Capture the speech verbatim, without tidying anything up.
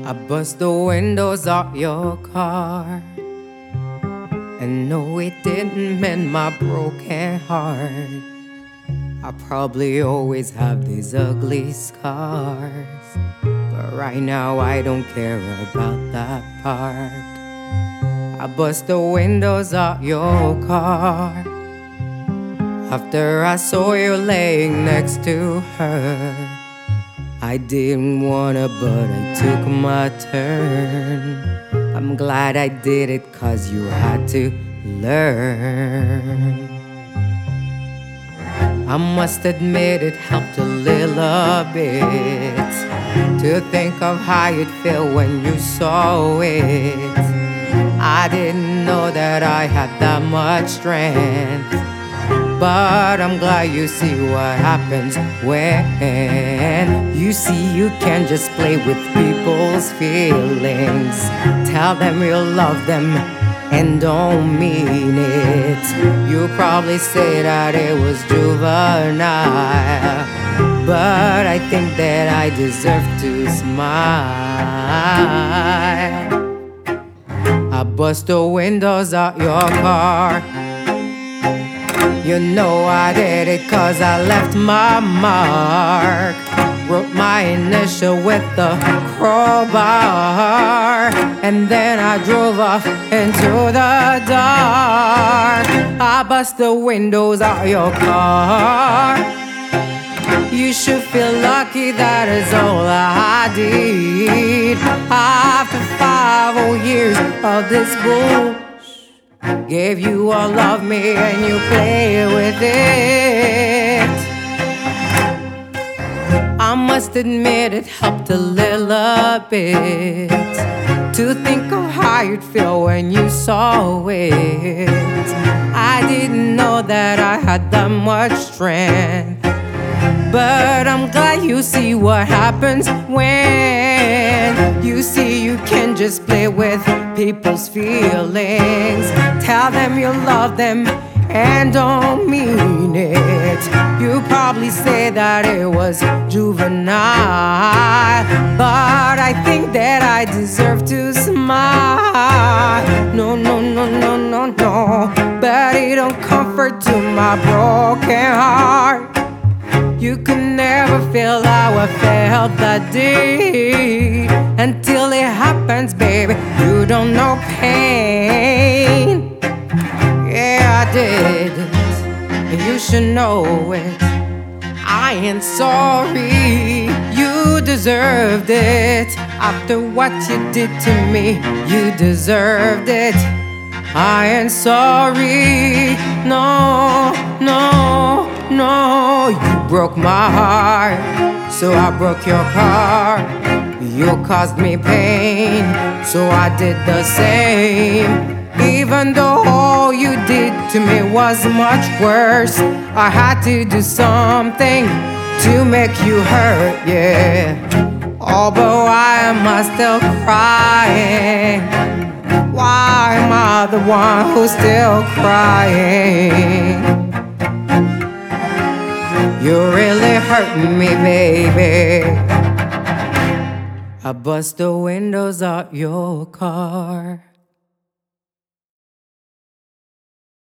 I bust the windows off your car, and no, it didn't mend my broken heart. I probably always have these ugly scars, but right now I don't care about that part. I bust the windows off your car after I saw you laying next to her. I didn't wanna, but I took my turn. I'm glad I did it, cause you had to learn. I must admit it helped a little bit to think of how you'd feel when you saw it. I didn't know that I had that much strength, but I'm glad you see what happens when you see you can just play with people's feelings. Tell them you love them and don't mean it. You probably say that it was juvenile, but I think that I deserve to smile. I bust the windows out your car. You know I did it cause I left my mark. Wrote my initial with the crowbar, and then I drove off into the dark. I bust the windows out your car. You should feel lucky, that is all I did. After five whole years of this bull, gave you all of me and you play with it. I must admit it helped a little bit to think of how you'd feel when you saw it. I didn't know that I had that much strength, but I'm glad you see what happens when you see you can just play with people's feelings. Tell them you love them and don't mean it. You probably say that it was juvenile, but I think that I deserve to smile. No, no, no, no, no, no, but it don't comfort to my broken heart. You can never feel how I felt that day until it happens, baby. You don't know pain. Yeah, I did it, and you should know it. I ain't sorry, you deserved it. After what you did to me, you deserved it. I ain't sorry, no, no, no. You broke my heart, so I broke your car. You caused me pain, so I did the same. Even though all you did to me was much worse, I had to do something to make you hurt, yeah. Oh, but why am I still crying? Why am I the one who's still crying? You're really hurting me, baby. I bust the windows out your car.